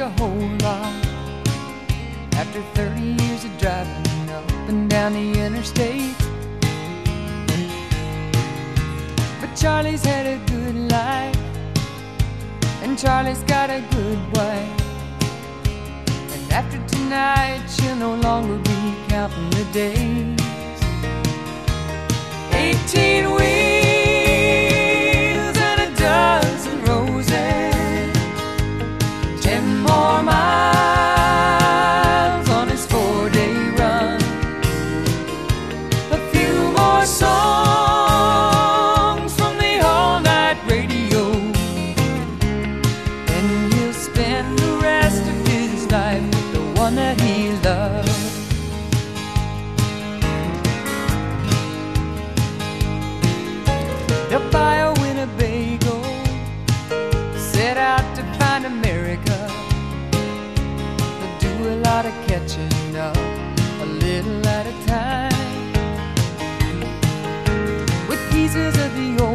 a whole lot after 30 years of driving up and down the interstate. But Charlie's had a good life, and Charlie's got a good wife. And after tonight, she'll no longer be counting the days. 18 wheels and a dozen roses, 10 more miles on his 4-day run, a few more songs from the all-night radio, and he'll spend the rest of his life with the one that he loves. They'll buy a Winnebago, set out to find America. They'll do a lot of catching up, a little at a time, with pieces of the old